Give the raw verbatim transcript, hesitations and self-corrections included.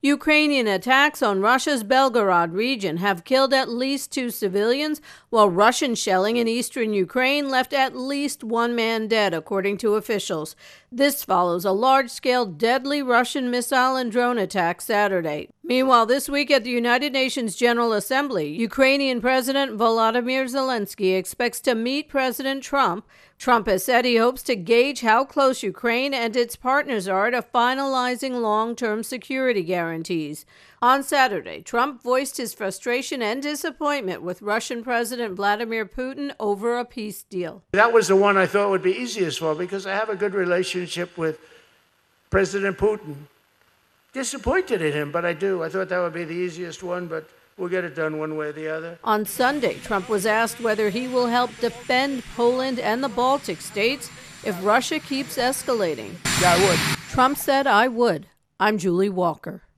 Ukrainian attacks on Russia's Belgorod region have killed at least two civilians, while Russian shelling in eastern Ukraine left at least one man dead, according to officials. This follows a large-scale, deadly Russian missile and drone attack Saturday. Meanwhile, this week at the United Nations General Assembly, Ukrainian President Volodymyr Zelensky expects to meet President Trump. Trump has said he hopes to gauge how close Ukraine and its partners are to finalizing long-term security guarantees. On Saturday, Trump voiced his frustration and disappointment with Russian President Vladimir Putin over a peace deal. That was the one I thought would be easiest for, because I have a good relationship with President Putin. Disappointed in him, but I do. I thought that would be the easiest one, but we'll get it done one way or the other. On Sunday, Trump was asked whether he will help defend Poland and the Baltic states if Russia keeps escalating. Yeah, I would. Trump said, "I would." I'm Julie Walker.